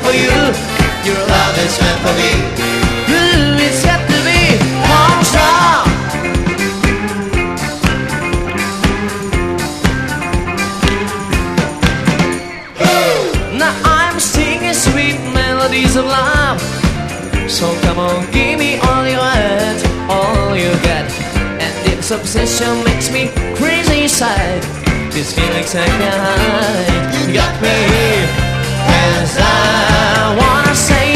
for you. Your love is meant for me. Ooh, it's got to be Armstrong. Now I'm singing sweet melodies of love. So come on, give me all you want, all you got. And this obsession makes me crazy inside. This feeling's like a high. You got me, as I wanna say